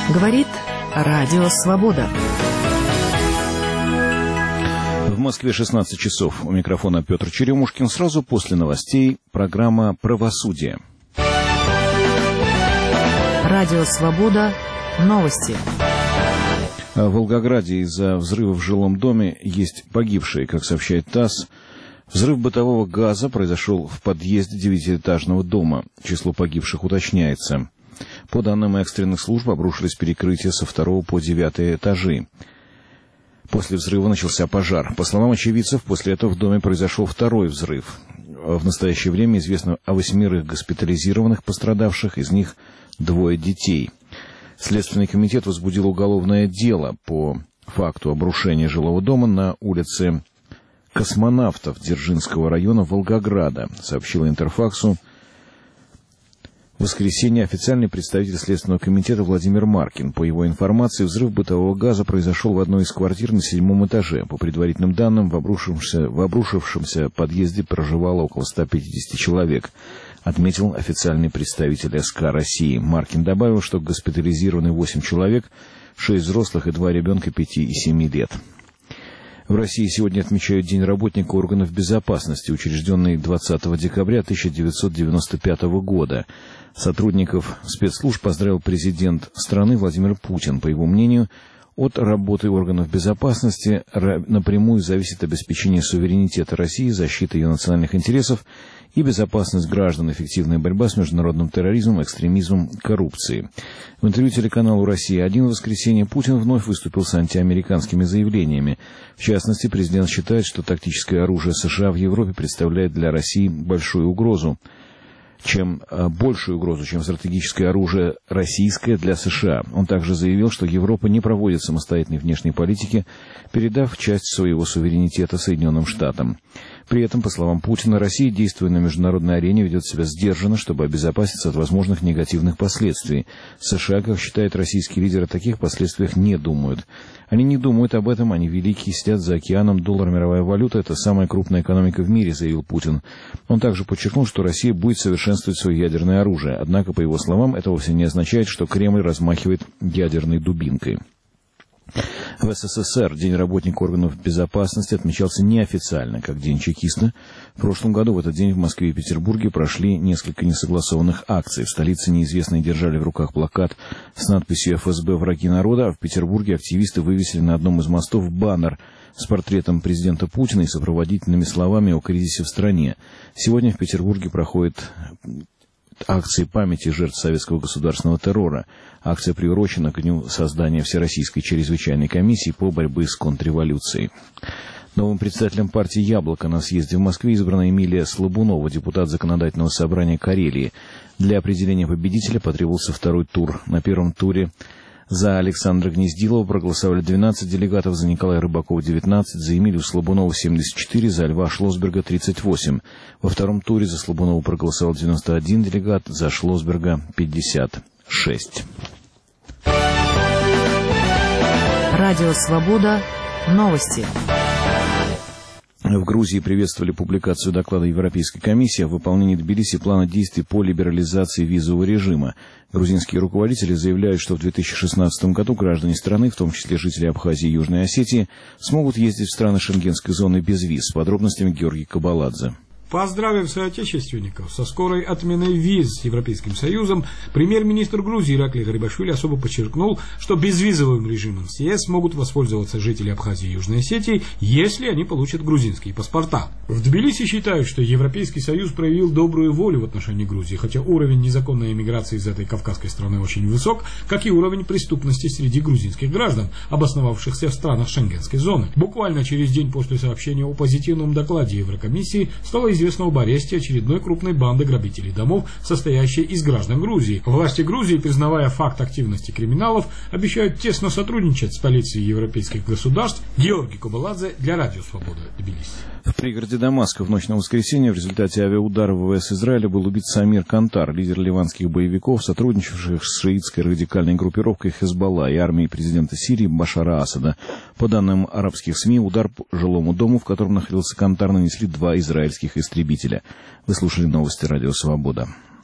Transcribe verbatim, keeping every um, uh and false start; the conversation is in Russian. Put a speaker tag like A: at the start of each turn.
A: Говорит Радио Свобода.
B: В Москве шестнадцать часов. У микрофона Петр Черемушкин. Сразу после новостей программа «Правосудие».
A: Радио Свобода. Новости.
B: В Волгограде из-за взрыва в жилом доме есть погибшие, как сообщает ТАСС. Взрыв бытового газа произошел в подъезде девятиэтажного дома. Число погибших уточняется. По данным экстренных служб, обрушились перекрытия со второго по девятый этажи. После взрыва начался пожар. По словам очевидцев, после этого в доме произошел второй взрыв. В настоящее время известно о восьмерых госпитализированных пострадавших, из них двое детей. Следственный комитет возбудил уголовное дело по факту обрушения жилого дома на улице Космонавтов Дзержинского района Волгограда, сообщила Интерфаксу в воскресенье официальный представитель Следственного комитета Владимир Маркин. По его информации, взрыв бытового газа произошел в одной из квартир на седьмом этаже. По предварительным данным, в обрушившемся, в обрушившемся подъезде проживало около ста пятидесяти человек, отметил официальный представитель СК России. Маркин добавил, что госпитализированы восемь человек, шесть взрослых и два ребенка пяти и семи лет. В России сегодня отмечают День работника органов безопасности, учрежденный двадцатого декабря тысяча девятьсот девяносто пятого года. Сотрудников спецслужб поздравил президент страны Владимир Путин. По его мнению, от работы органов безопасности напрямую зависит обеспечение суверенитета России, защита ее национальных интересов и безопасность граждан, эффективная борьба с международным терроризмом, экстремизмом, коррупцией. В интервью телеканалу «Россия-один» в воскресенье Путин вновь выступил с антиамериканскими заявлениями. В частности, президент считает, что тактическое оружие США в Европе представляет для России большую угрозу, чем большую угрозу, чем стратегическое оружие российское для США. Он также заявил, что Европа не проводит самостоятельной внешней политики, передав часть своего суверенитета Соединенным Штатам. При этом, по словам Путина, Россия, действуя на международной арене, ведет себя сдержанно, чтобы обезопаситься от возможных негативных последствий. США, как считает российский лидер, о таких последствиях не думают. Они не думают об этом, они великие, сидят за океаном, доллар, мировая валюта — это самая крупная экономика в мире, заявил Путин. Он также подчеркнул, что Россия будет совершенствовать свое ядерное оружие. Однако, по его словам, это вовсе не означает, что Кремль размахивает ядерной дубинкой. В СССР День работника органов безопасности отмечался неофициально, как День чекиста. В прошлом году в этот день в Москве и Петербурге прошли несколько несогласованных акций. В столице неизвестные держали в руках плакат с надписью «эф эс бэ враги народа», а в Петербурге активисты вывесили на одном из мостов баннер с портретом президента Путина и сопроводительными словами о кризисе в стране. Сегодня в Петербурге проходит акции памяти жертв советского государственного террора. Акция приурочена к дню создания Всероссийской чрезвычайной комиссии по борьбе с контрреволюцией. Новым председателем партии «Яблоко» на съезде в Москве избрана Эмилия Слабунова, депутат Законодательного собрания Карелии. Для определения победителя потребовался второй тур. На первом туре за Александра Гнездилова проголосовали двенадцать делегатов, за Николая Рыбакова девятнадцать, за Эмилию Слабунову семьдесят четыре, за Льва Шлосберга тридцать восемь. Во втором туре за Слабунову проголосовал девяносто один делегат, за Шлосберга пятьдесят шесть.
A: Радио Свобода. Новости.
B: В Грузии приветствовали публикацию доклада Европейской комиссии о выполнении Тбилиси плана действий по либерализации визового режима. Грузинские руководители заявляют, что в две тысячи шестнадцатом году граждане страны, в том числе жители Абхазии и Южной Осетии, смогут ездить в страны Шенгенской зоны без виз. С подробностями Георгий Кабаладзе.
C: Поздравив соотечественников со скорой отменой виз с Европейским Союзом, премьер-министр Грузии Ираклий Гарибашвили особо подчеркнул, что безвизовым режимом с ЕС могут воспользоваться жители Абхазии и Южной Осетии, если они получат грузинские паспорта. В Тбилиси считают, что Европейский Союз проявил добрую волю в отношении Грузии, хотя уровень незаконной эмиграции из этой кавказской страны очень высок, как и уровень преступности среди грузинских граждан, обосновавшихся в странах Шенгенской зоны. Буквально через день после сообщения о позитивном докладе Еврокомиссии стало известно об аресте очередной крупной банды грабителей домов, состоящей из граждан Грузии. Власти Грузии, признавая факт активности криминалов, обещают тесно сотрудничать с полицией европейских государств. Георгий Кабаладзе для Радио Свобода, Тбилиси.
B: В пригороде Дамаска в ночь на воскресенье в результате авиаудара ВВС Израиля был убит Самир Кантар, лидер ливанских боевиков, сотрудничавших с шиитской радикальной группировкой Хезболла и армией президента Сирии Башара Асада. По данным арабских СМИ, удар по жилому дому, в котором находился Кантар, нанесли два израильских истребителя. Вы слушали новости Радио Свобода.